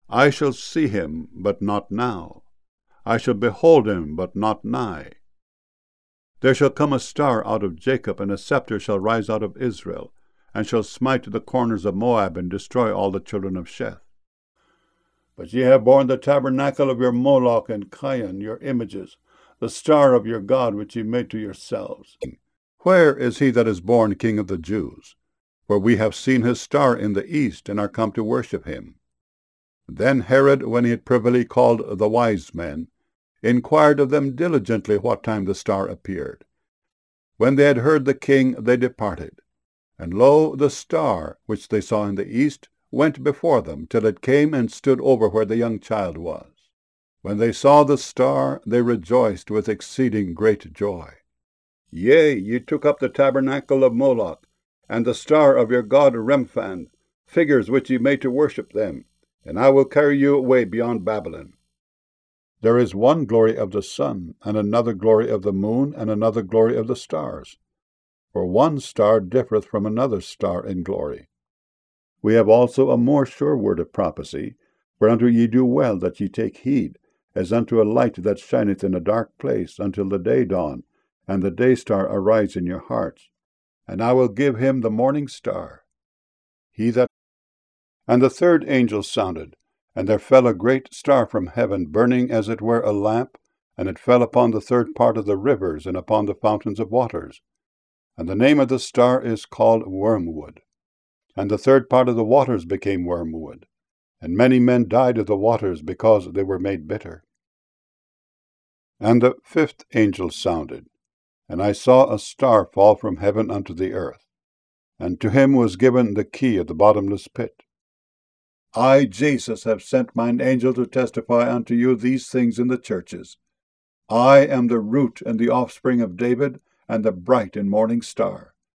I shall see him, but not now. I shall behold him, but not nigh. There shall come a star out of Jacob, and a scepter shall rise out of Israel, and shall smite the corners of Moab, and destroy all the children of Sheth. But ye have borne the tabernacle of your Moloch and Chion, your images, the star of your God which ye made to yourselves. Where is he that is born King of the Jews? For we have seen his star in the east, and are come to worship him. Then Herod, when he had privily called the wise men, inquired of them diligently what time the star appeared. When they had heard the king, they departed. And lo, the star, which they saw in the east, went before them, till it came and stood over where the young child was. When they saw the star, they rejoiced with exceeding great joy. Yea, ye took up the tabernacle of Moloch, and the star of your god Remphan, figures which ye made to worship them, and I will carry you away beyond Babylon. There is one glory of the sun, and another glory of the moon, and another glory of the stars. For one star differeth from another star in glory. We have also a more sure word of prophecy, whereunto ye do well that ye take heed, as unto a light that shineth in a dark place until the day dawn, and the day star arise in your hearts. And I will give him the morning star. And the third angel sounded, and there fell a great star from heaven, burning as it were a lamp, and it fell upon the third part of the rivers, and upon the fountains of waters. And the name of the star is called Wormwood. And the third part of the waters became wormwood, and many men died of the waters, because they were made bitter. And the fifth angel sounded, and I saw a star fall from heaven unto the earth, and to him was given the key of the bottomless pit. I, Jesus, have sent mine angel to testify unto you these things in the churches. I am the root and the offspring of David, and the bright and morning star.